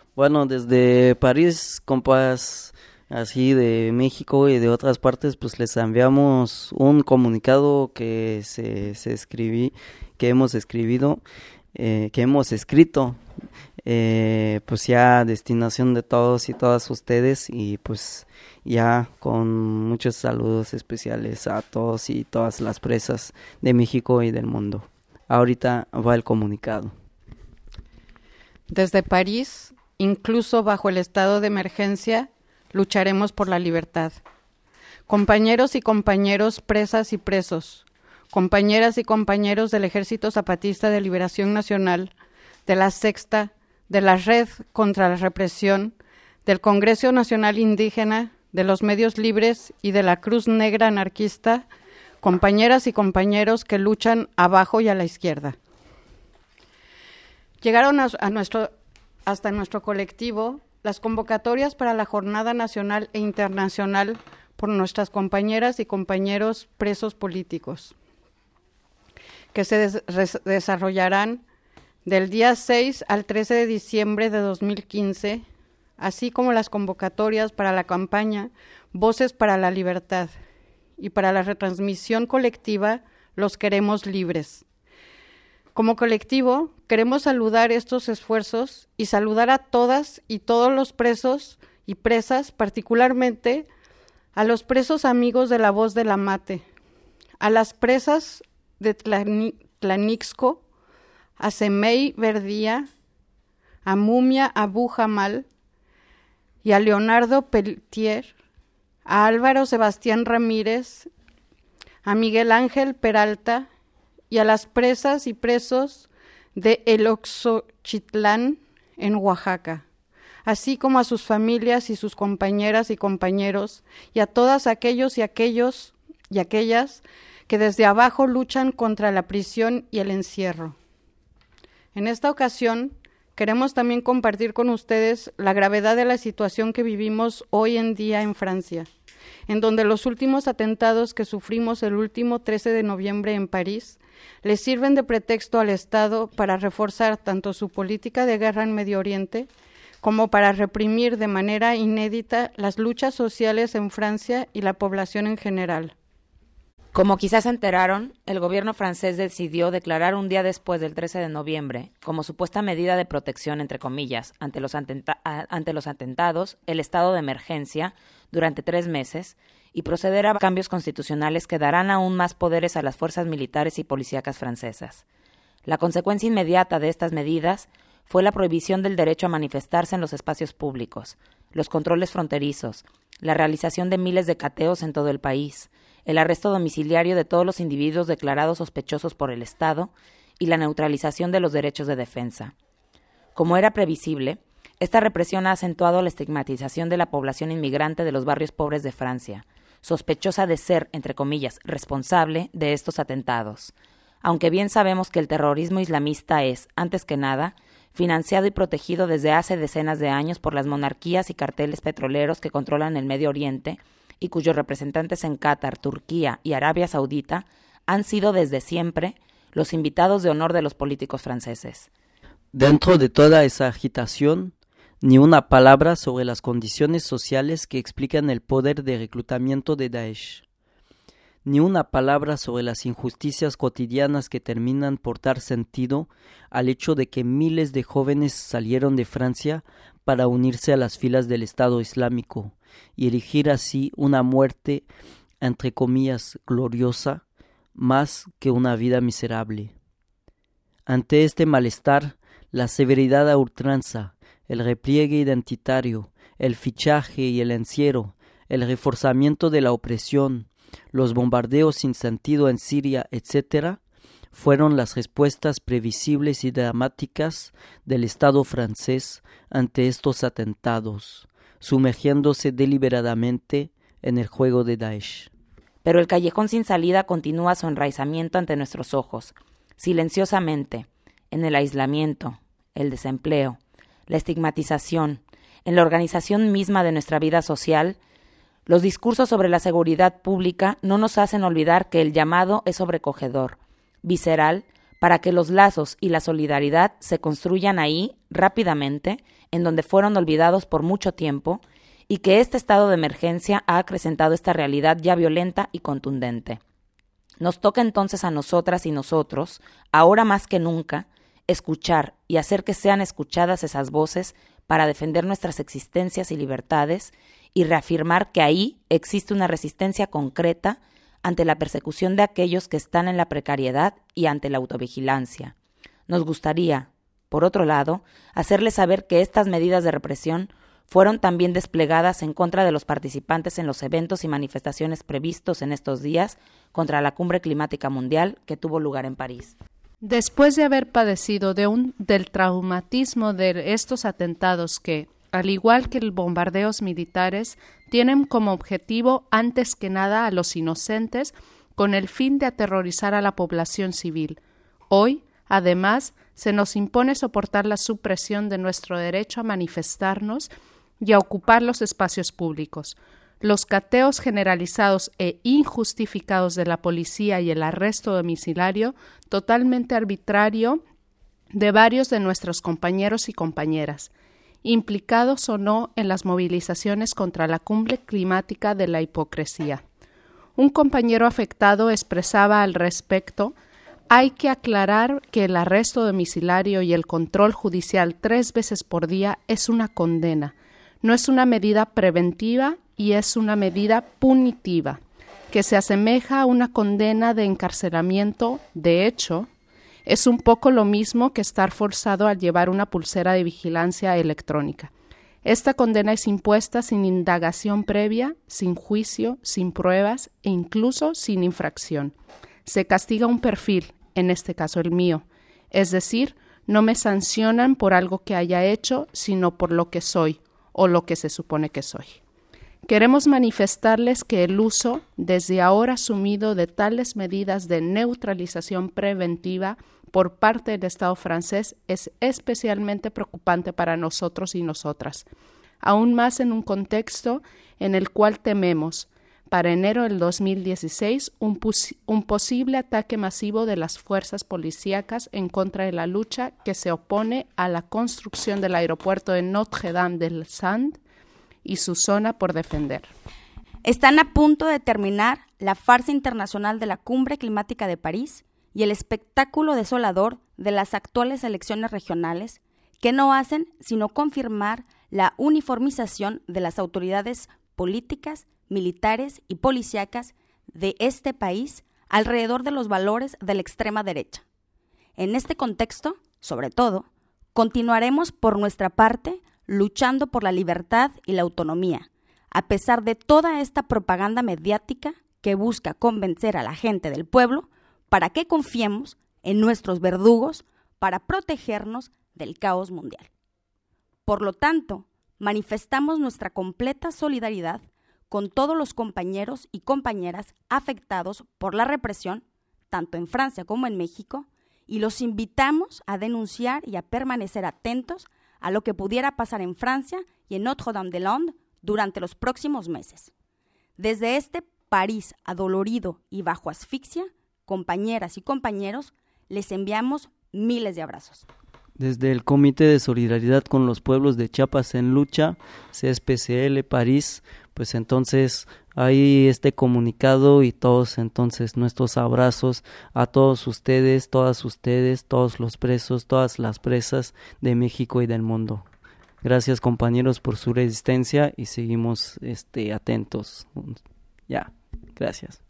Bueno, desde París, compas así de México y de otras partes, pues les enviamos un comunicado que que hemos escribido, que hemos escrito, pues ya a destinación de todos y todas ustedes y pues ya con muchos saludos especiales a todos y todas las presas de México y del mundo. Ahorita va el comunicado. Desde París, incluso bajo el estado de emergencia, lucharemos por la libertad. Compañeros y compañeros, presas y presos, compañeras y compañeros del Ejército Zapatista de Liberación Nacional, de la Sexta, de la Red contra la Represión, del Congreso Nacional Indígena, de los Medios Libres y de la Cruz Negra Anarquista, compañeras y compañeros que luchan abajo y a la izquierda. Llegaron hasta nuestro colectivo las convocatorias para la Jornada Nacional e Internacional por nuestras compañeras y compañeros presos políticos, que se desarrollarán del día 6 al 13 de diciembre de 2015, así como las convocatorias para la campaña Voces para la Libertad y para la retransmisión colectiva Los Queremos Libres. Como colectivo, queremos saludar estos esfuerzos y saludar a todas y todos los presos y presas, particularmente a los presos amigos de La Voz del Amate, a las presas de Tlanixco, a Semei Verdía, a Mumia Abu Jamal y a Leonardo Pelletier, a Álvaro Sebastián Ramírez, a Miguel Ángel Peralta y a las presas y presos de El Oxochitlán en Oaxaca, así como a sus familias y sus compañeras y compañeros y a todos aquellos y aquellas que desde abajo luchan contra la prisión y el encierro. En esta ocasión, queremos también compartir con ustedes la gravedad de la situación que vivimos hoy en día en Francia, en donde los últimos atentados que sufrimos el último 13 de noviembre en París les sirven de pretexto al Estado para reforzar tanto su política de guerra en Medio Oriente como para reprimir de manera inédita las luchas sociales en Francia y la población en general. Como quizás se enteraron, el gobierno francés decidió declarar un día después del 13 de noviembre, como supuesta medida de protección, entre comillas, ante los atentados, el estado de emergencia durante 3 meses y proceder a cambios constitucionales que darán aún más poderes a las fuerzas militares y policíacas francesas. La consecuencia inmediata de estas medidas fue la prohibición del derecho a manifestarse en los espacios públicos, los controles fronterizos, la realización de miles de cateos en todo el país, el arresto domiciliario de todos los individuos declarados sospechosos por el Estado y la neutralización de los derechos de defensa. Como era previsible, esta represión ha acentuado la estigmatización de la población inmigrante de los barrios pobres de Francia, sospechosa de ser, entre comillas, responsable de estos atentados. Aunque bien sabemos que el terrorismo islamista es, antes que nada, financiado y protegido desde hace decenas de años por las monarquías y carteles petroleros que controlan el Medio Oriente y cuyos representantes en Qatar, Turquía y Arabia Saudita han sido desde siempre los invitados de honor de los políticos franceses. Dentro de toda esa agitación, ni una palabra sobre las condiciones sociales que explican el poder de reclutamiento de Daesh. Ni una palabra sobre las injusticias cotidianas que terminan por dar sentido al hecho de que miles de jóvenes salieron de Francia para unirse a las filas del Estado Islámico y erigir así una muerte, entre comillas, gloriosa, más que una vida miserable. Ante este malestar, la severidad a ultranza, el repliegue identitario, el fichaje y el encierro, el reforzamiento de la opresión, los bombardeos sin sentido en Siria, etc., fueron las respuestas previsibles y dramáticas del Estado francés ante estos atentados, sumergiéndose deliberadamente en el juego de Daesh. Pero el callejón sin salida continúa su enraizamiento ante nuestros ojos, silenciosamente, en el aislamiento, el desempleo, la estigmatización, en la organización misma de nuestra vida social. Los discursos sobre la seguridad pública no nos hacen olvidar que el llamado es sobrecogedor, visceral, para que los lazos y la solidaridad se construyan ahí rápidamente, en donde fueron olvidados por mucho tiempo, y que este estado de emergencia ha acrecentado esta realidad ya violenta y contundente. Nos toca entonces a nosotras y nosotros, ahora más que nunca, escuchar y hacer que sean escuchadas esas voces para defender nuestras existencias y libertades y reafirmar que ahí existe una resistencia concreta ante la persecución de aquellos que están en la precariedad y ante la autovigilancia. Nos gustaría, por otro lado, hacerles saber que estas medidas de represión fueron también desplegadas en contra de los participantes en los eventos y manifestaciones previstos en estos días contra la Cumbre Climática Mundial que tuvo lugar en París. Después de haber padecido del traumatismo de estos atentados que, al igual que los bombardeos militares, tienen como objetivo antes que nada a los inocentes con el fin de aterrorizar a la población civil, hoy, además, se nos impone soportar la supresión de nuestro derecho a manifestarnos y a ocupar los espacios públicos. Los cateos generalizados e injustificados de la policía y el arresto domiciliario totalmente arbitrario de varios de nuestros compañeros y compañeras, implicados o no en las movilizaciones contra la cumbre climática de la hipocresía. Un compañero afectado expresaba al respecto: hay que aclarar que el arresto domiciliario y el control judicial 3 veces por día es una condena, no es una medida preventiva y es una medida punitiva, que se asemeja a una condena de encarcelamiento. De hecho, es un poco lo mismo que estar forzado a llevar una pulsera de vigilancia electrónica. Esta condena es impuesta sin indagación previa, sin juicio, sin pruebas e incluso sin infracción. Se castiga un perfil, en este caso el mío, es decir, no me sancionan por algo que haya hecho, sino por lo que soy o lo que se supone que soy. Queremos manifestarles que el uso, desde ahora asumido, de tales medidas de neutralización preventiva por parte del Estado francés es especialmente preocupante para nosotros y nosotras, aún más en un contexto en el cual tememos, para enero del 2016, un posible ataque masivo de las fuerzas policíacas en contra de la lucha que se opone a la construcción del aeropuerto de Notre-Dame-des-Landes y su zona por defender. Están a punto de terminar la farsa internacional de la Cumbre Climática de París y el espectáculo desolador de las actuales elecciones regionales, que no hacen sino confirmar la uniformización de las autoridades políticas, militares y policíacas de este país alrededor de los valores de la extrema derecha. En este contexto, sobre todo, continuaremos por nuestra parte luchando por la libertad y la autonomía, a pesar de toda esta propaganda mediática que busca convencer a la gente del pueblo para que confiemos en nuestros verdugos para protegernos del caos mundial. Por lo tanto, manifestamos nuestra completa solidaridad con todos los compañeros y compañeras afectados por la represión, tanto en Francia como en México, y los invitamos a denunciar y a permanecer atentos a lo que pudiera pasar en Francia y en Notre-Dame-des-Landes durante los próximos meses. Desde este París adolorido y bajo asfixia, compañeras y compañeros, les enviamos miles de abrazos. Desde el Comité de Solidaridad con los Pueblos de Chiapas en Lucha, CSPCL París, pues entonces hay este comunicado y todos entonces nuestros abrazos a todos ustedes, todas ustedes, todos los presos, todas las presas de México y del mundo. Gracias, compañeros, por su resistencia y seguimos atentos. Ya, gracias.